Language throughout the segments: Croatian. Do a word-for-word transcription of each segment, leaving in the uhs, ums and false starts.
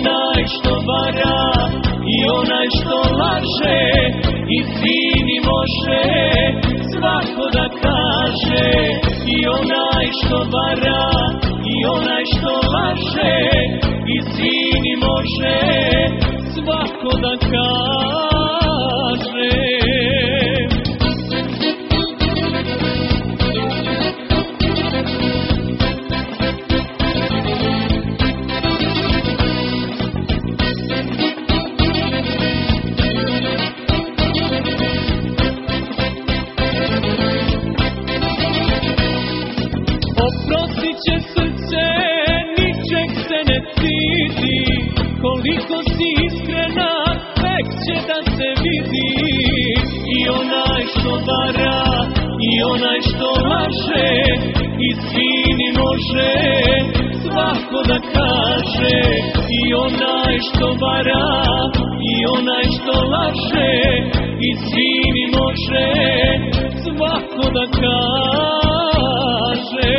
onaj što vara, i onaj što laže, istini može svako da kaže. I onaj što vara, i onaj što laže, istini može svako da kaže. Oprostit će srce, ničeg se ne stidi, koliko si iskrena, tek će da se vidi. I onaj što vara, i onaj što laže, istini može svako da kaže. I onaj što vara, i onaj što laže, istini može svako da kaže.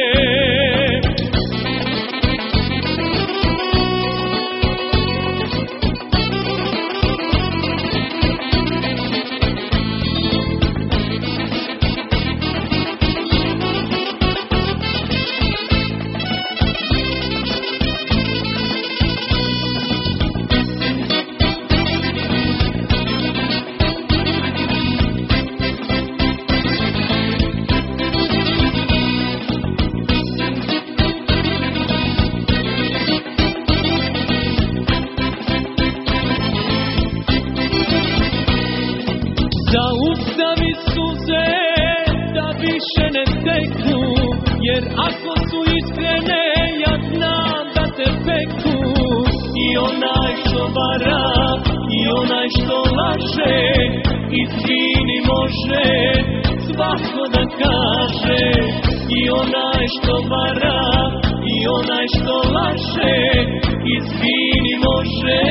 Zaustavi suze da više ne teku, jer ako su iskrene ja znam da te peku. I onaj što vara, i onaj što laže, istini može svako da kaže. I onaj što vara, i onaj što laže, istini može